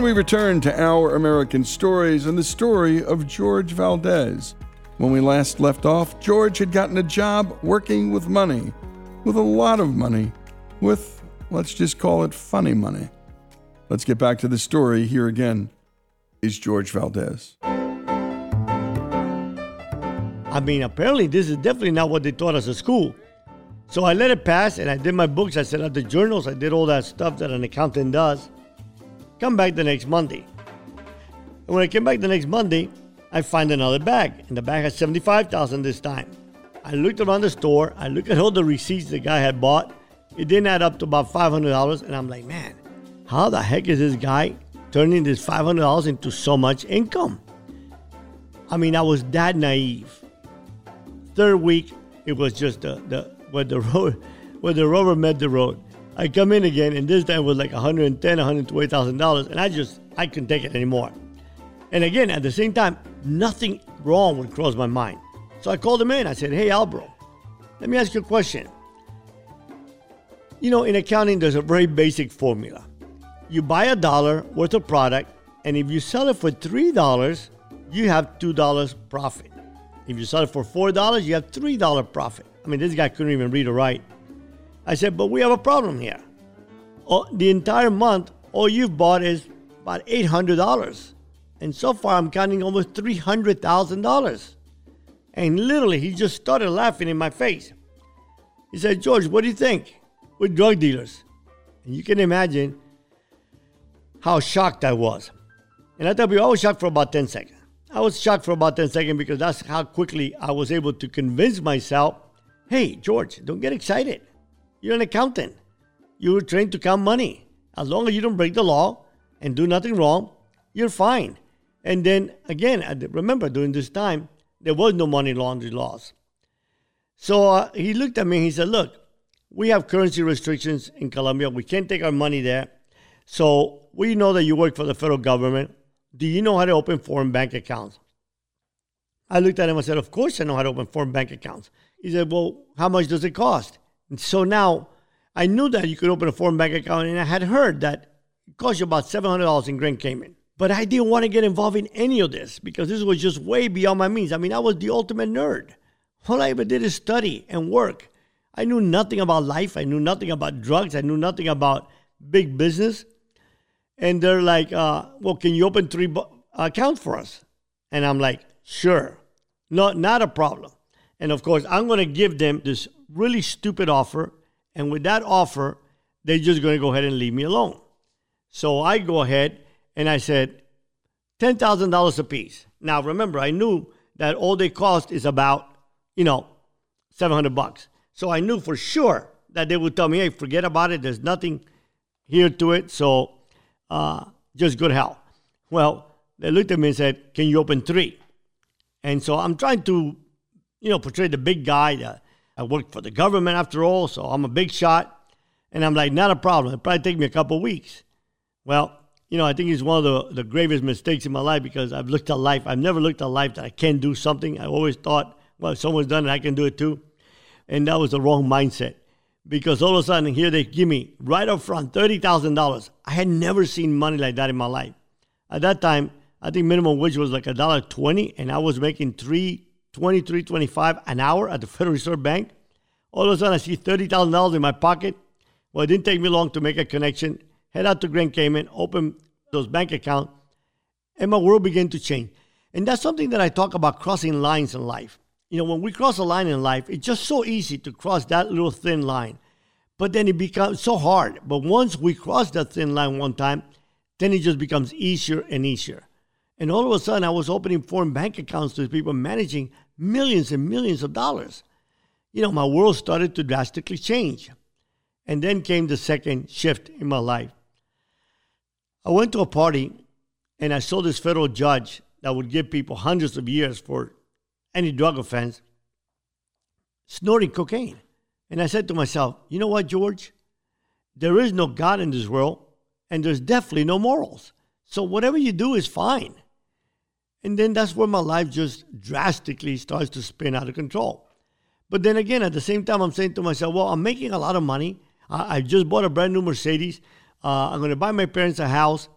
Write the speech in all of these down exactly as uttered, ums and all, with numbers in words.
we return to Our American Stories and the story of George Valdez. When we last left off, George had gotten a job working with money, with a lot of money, with, let's just call it funny money. Let's get back to the story. Here again is George Valdez. I mean, apparently this is definitely not what they taught us at school. So I let it pass, and I did my books. I set out the journals. I did all that stuff that an accountant does. Come back the next Monday. And when I came back the next Monday, I find another bag. And the bag had seventy-five thousand dollars this time. I looked around the store. I looked at all the receipts the guy had bought. It didn't add up to about five hundred dollars. And I'm like, man, how the heck is this guy turning this five hundred dollars into so much income? I mean, I was that naive. Third week, it was just the, the where the road, where the rubber met the road. I come in again, and this time it was like one hundred ten thousand dollars, one hundred twenty thousand dollars, and I just, I couldn't take it anymore. And again, at the same time, nothing wrong would cross my mind. So I called him in. I said, hey, Albro, let me ask you a question. You know, in accounting, there's a very basic formula. You buy a dollar worth of product, and if you sell it for three dollars, you have two dollars profit. If you sell it for four dollars, you have three dollars profit. I mean, this guy couldn't even read or write. I said, but we have a problem here. Oh, the entire month, all you've bought is about eight hundred dollars. And so far, I'm counting almost three hundred thousand dollars. And literally, he just started laughing in my face. He said, George, what do you think? We're drug dealers. And you can imagine how shocked I was. And I tell you, I was shocked for about ten seconds. I was shocked for about ten seconds because that's how quickly I was able to convince myself, hey, George, don't get excited. You're an accountant. You were trained to count money. As long as you don't break the law and do nothing wrong, you're fine. And then, again, remember, during this time, there was no money laundering laws. So uh, he looked at me and he said, look, we have currency restrictions in Colombia. We can't take our money there. So we know that you work for the federal government. Do you know how to open foreign bank accounts? I looked at him and said, of course I know how to open foreign bank accounts. He said, well, how much does it cost? And so now I knew that you could open a foreign bank account, and I had heard that it cost you about seven hundred dollars in Grand Cayman. But I didn't want to get involved in any of this because this was just way beyond my means. I mean, I was the ultimate nerd. All I ever did is study and work. I knew nothing about life. I knew nothing about drugs. I knew nothing about big business. And they're like, uh, well, can you open three bu- accounts for us? And I'm like, sure. No, not a problem. And of course, I'm going to give them this really stupid offer. And with that offer, they're just going to go ahead and leave me alone. So I go ahead and I said, ten thousand dollars a piece. Now, remember, I knew that all they cost is about, you know, seven hundred bucks. So I knew for sure that they would tell me, hey, forget about it. There's nothing here to it. So uh, just good hell. Well, they looked at me and said, can you open three? And so I'm trying to, you know, portray the big guy. That I work for the government after all, so I'm a big shot. And I'm like, not a problem. It'll probably take me a couple of weeks. Well, you know, I think it's one of the, the gravest mistakes in my life because I've looked at life. I've never looked at life that I can do something. I always thought, well, if someone's done it, I can do it too. And that was the wrong mindset because all of a sudden here they give me right up front thirty thousand dollars. I had never seen money like that in my life. At that time, I think minimum wage was like a dollar twenty, and I was making three twenty, three twenty-five an hour at the Federal Reserve Bank. All of a sudden, I see thirty thousand dollars in my pocket. Well, it didn't take me long to make a connection. Head out to Grand Cayman, open those bank accounts, and my world began to change. And that's something that I talk about, crossing lines in life. You know, when we cross a line in life, it's just so easy to cross that little thin line. But then it becomes so hard. But once we cross that thin line one time, then it just becomes easier and easier. And all of a sudden, I was opening foreign bank accounts to people managing millions and millions of dollars. You know, my world started to drastically change. And then came the second shift in my life. I went to a party, and I saw this federal judge that would give people hundreds of years for any drug offense snorting cocaine. And I said to myself, you know what, George? There is no God in this world, and there's definitely no morals. So whatever you do is fine. And then that's where my life just drastically starts to spin out of control. But then again, at the same time, I'm saying to myself, well, I'm making a lot of money. I, I just bought a brand new Mercedes. Uh, I'm going to buy my parents a house.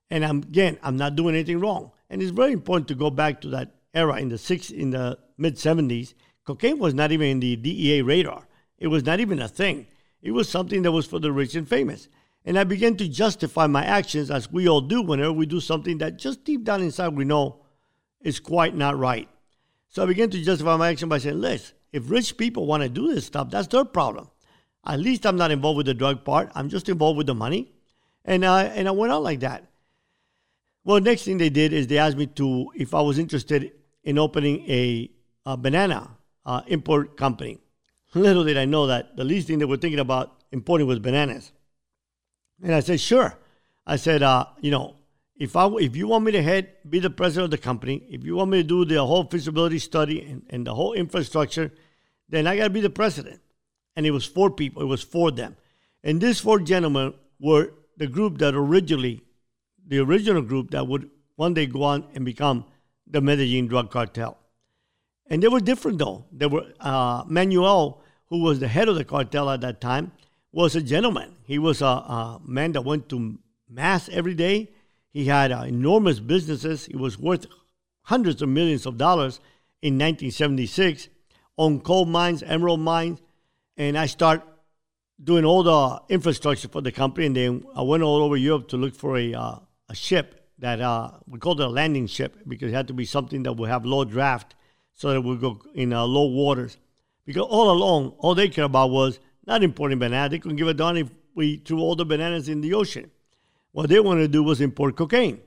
And I'm, again, I'm not doing anything wrong. And it's very important to go back to that era in the six, in the mid seventies. Cocaine was not even in the D E A radar. It was not even a thing. It was something that was for the rich and famous. And I began to justify my actions, as we all do whenever we do something that just deep down inside we know is quite not right. So I began to justify my action by saying, listen, if rich people want to do this stuff, that's their problem. At least I'm not involved with the drug part. I'm just involved with the money. And, uh, and I went on like that. Well, next thing they did is they asked me to, if I was interested in opening a, a banana uh, import company. Little did I know that the least thing they were thinking about importing was bananas. And I said, sure. I said, uh, you know, if I if you want me to head, be the president of the company, if you want me to do the whole feasibility study and, and the whole infrastructure, then I got to be the president. And it was four people. It was four of them. And these four gentlemen were the group that originally, the original group that would one day go on and become the Medellin drug cartel. And they were different, though. They were uh, Manuel, who was the head of the cartel at that time, was a gentleman. He was a, a man that went to mass every day. He had uh, enormous businesses. He was worth hundreds of millions of dollars in nineteen seventy-six, owned coal mines, emerald mines. And I started doing all the infrastructure for the company. And then I went all over Europe to look for a, uh, a ship that uh, we called it a landing ship, because it had to be something that would have low draft so that it would go in uh, low waters. Because all along, all they cared about was not importing bananas. They couldn't give a darn if we threw all the bananas in the ocean. What they wanted to do was import cocaine.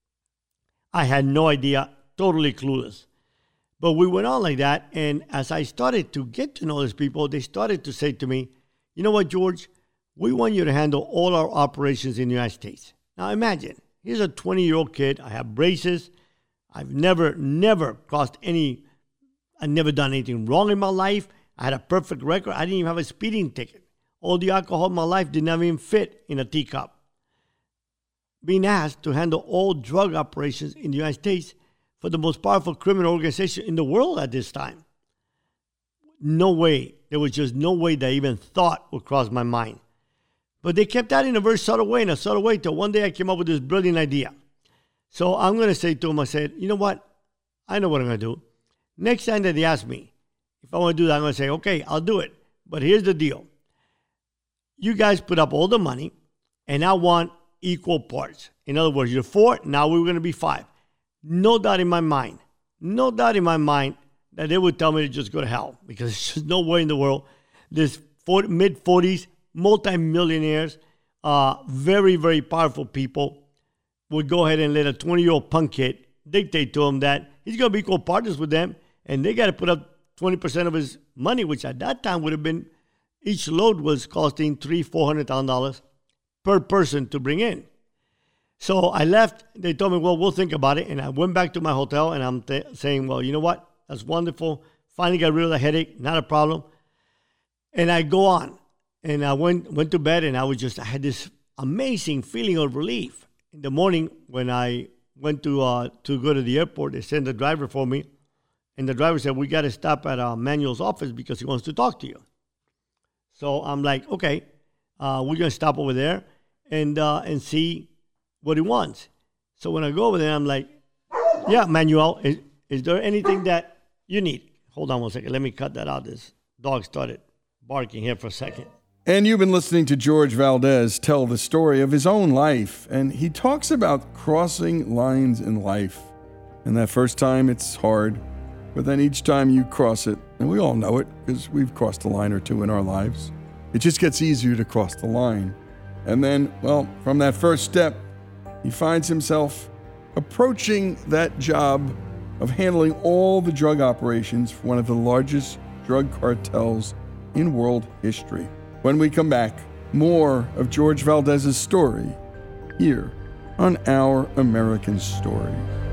I had no idea, totally clueless. But we went on like that, and as I started to get to know these people, they started to say to me, you know what, George? We want you to handle all our operations in the United States. Now imagine, here's a twenty-year-old kid. I have braces. I've never, never crossed any, I've never done anything wrong in my life. I had a perfect record. I didn't even have a speeding ticket. All the alcohol in my life did not even fit in a teacup. Being asked to handle all drug operations in the United States for the most powerful criminal organization in the world at this time. No way. There was just no way that I even thought would cross my mind. But they kept that in a very subtle way, in a subtle way, till one day I came up with this brilliant idea. So I'm going to say to them, I said, you know what? I know what I'm going to do. Next time that they ask me if I want to do that, I'm going to say, okay, I'll do it. But here's the deal. You guys put up all the money, and I want equal parts. In other words, you're four, now we're going to be five. No doubt in my mind, no doubt in my mind that they would tell me to just go to hell, because there's just no way in the world this mid-forties, multi-millionaires, uh, very, very powerful people would go ahead and let a twenty-year-old punk kid dictate to him that he's going to be equal partners with them, and they got to put up twenty percent of his money, which at that time would have been, each load was costing three hundred thousand dollars, four hundred thousand dollars per person to bring in. So I left. They told me, well, we'll think about it. And I went back to my hotel, and I'm th- saying, well, you know what? That's wonderful. Finally got rid of the headache. Not a problem. And I go on. And I went went to bed, and I was just, I had this amazing feeling of relief. In the morning, when I went to uh, to go to the airport, they sent the driver for me. And the driver said, we got to stop at uh, Manuel's office because he wants to talk to you. So I'm like, okay, uh, we're going to stop over there and uh, and see what he wants. So when I go over there, I'm like, yeah, Manuel, is, is there anything that you need? Hold on one second. Let me cut that out. This dog started barking here for a second. And you've been listening to George Valdez tell the story of his own life. And he talks about crossing lines in life. And that first time, it's hard. But then each time you cross it, and we all know it because we've crossed a line or two in our lives, it just gets easier to cross the line. And then, well, from that first step, he finds himself approaching that job of handling all the drug operations for one of the largest drug cartels in world history. When we come back, more of George Valdez's story here on Our American Story.